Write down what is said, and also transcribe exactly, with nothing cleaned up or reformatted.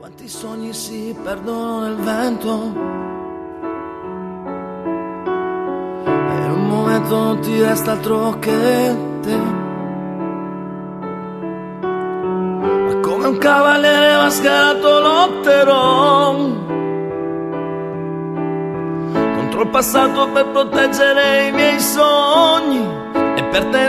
Quanti sogni si perdono nel vento e in un momento non ti resta altro che te. Ma come un cavaliere mascherato lotterò contro il passato per proteggere i miei sogni e per te